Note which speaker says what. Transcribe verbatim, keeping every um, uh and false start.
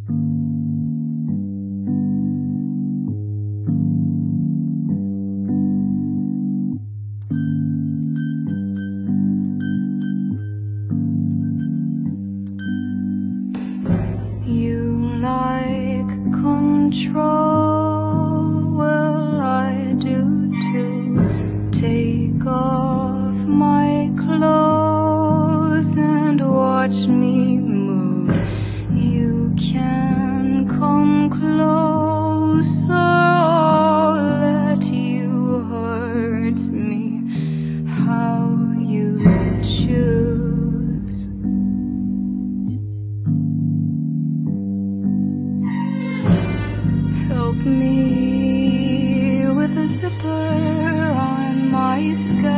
Speaker 1: You like control, well I do too. Take off my clothes and watch me move. You can come closer, all that you hurts me. How you choose. Help me with a zipper on my skirt.